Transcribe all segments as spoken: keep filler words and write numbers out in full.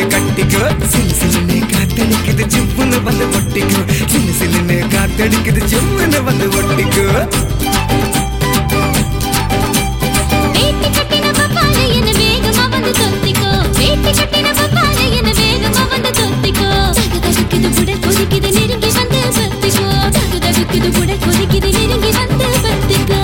கட்டிக்கோ சிலு சிலுன்னு காத்தடிக்குது சிப்புன்னு வந்து ஒட்டிக்கோ சிலு சிலுன்னு காத்தடிக்குது சிப்புன்னு வந்து ஒட்டிக்கோ வேட்டி கட்டின பப்பால என்ன வேகமா வந்து தொத்திக்கோ வேட்டி கட்டின பப்பால என்ன வேகமா வந்து தொத்திக்கோ தகு தகுக்குது புடல் கொதிக்குது நெருங்கி வந்து பத்திக்கோ தகு தகுக்குது புடல் கொதிக்குது நெருங்கி வந்து பத்திக்கோ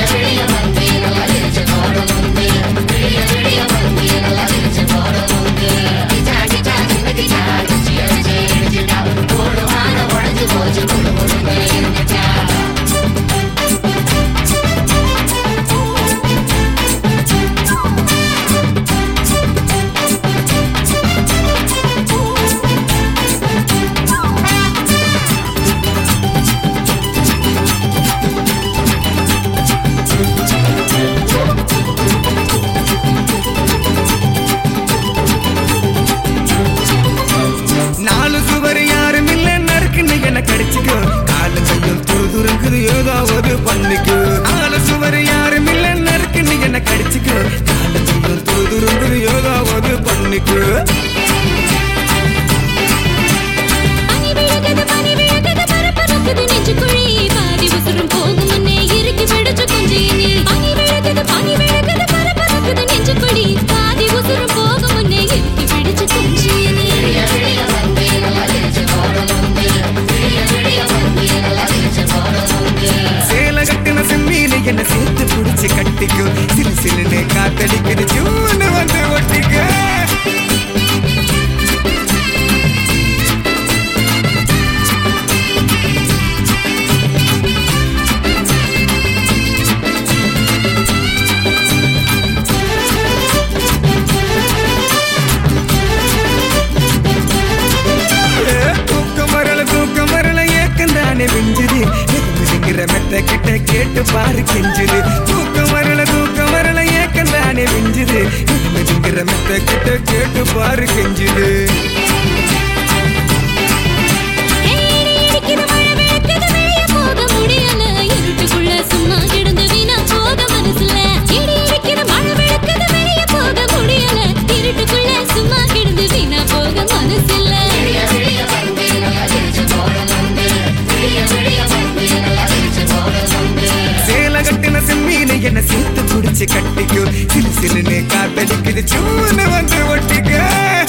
நாலு சுவர் யாரும் இல்ல நறுக்குன்னு என்ன கடிச்சுக்கோ காலு கையும் துரு துருங்குது ஏதாவது பண்ணிக்கோ நாலு சுவர் யாரும் இல்ல நறுக்குன்னு என்ன கடிச்சுக்கோ காலு கையும் துரு துருங்குது ஏதாவது பண்ணிக்கோ பனி விழுகுது பனி விழுகுது பரபரக்குது நெஞ்சுக்குழி பாதி உசுரும் போகும் முன்னே இறுக்கி பிடிச்சு கொஞ்சி நீ பனி விழுகுது பனி விழுகுது பரபரக்குது நெஞ்சுக்குழி பாதி உசுரும் போகும் முன்னே இறுக்கி பிடிச்சு கொஞ்சி நீ சேலை கட்டின செம்மீனு என்ன சேர்த்து புடிச்சு கட்டிக்கோ சிலு சிலுன்னு காத்தடிக்குது சூன்னு வந்து ஒட்டிக்கோ தூக்கம் வரல தூக்கம் வரல ஏக்கம் தானே வெஞ்சுது எதுங்கிற மெத்த கிட்ட கேட்டு பாரு கெஞ்சுது தூக்கம் வரல தூக்கம் வரல ஏக்கம் தானே வெஞ்சுது எதுங்கிற மெத்த கிட்ட கேட்டு பாரு கெஞ்சுது இடிக்குது மழை வெளுக்குது வெளிய போக முடியல இருட்டுக்குள்ள சும்மா கிடந்து வீணா போக மனசுல இடி இடிக்குது மழை வெளுக்குது வெளிய போக முடியல இருட்டுக்குள்ள சும்மா கிடந்து வீணா போக மனசுல சேலை கட்டின செம்மீனு என்ன சேர்த்து புடிச்சு கட்டிக்கோ சிலு சிலுன்னு காத்தடிக்குது சூன்னு வந்து ஒட்டிக்கோ